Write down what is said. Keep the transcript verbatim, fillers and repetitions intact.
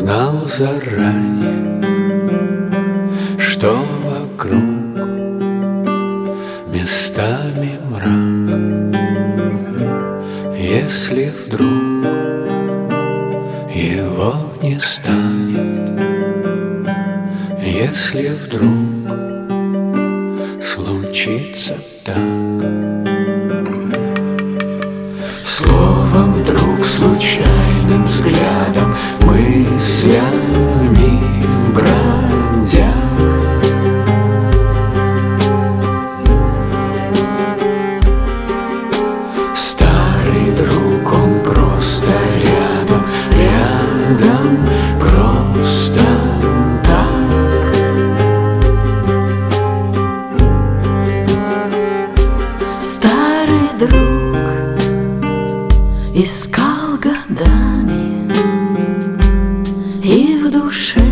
знал заранее, что вокруг местами мрак. Если вдруг его не станет, если вдруг случится так, словом, друг, случайным взглядом, мыслями бродя, старый друг, он просто рядом, рядом, просто так. Старый друг искал годами, и в душе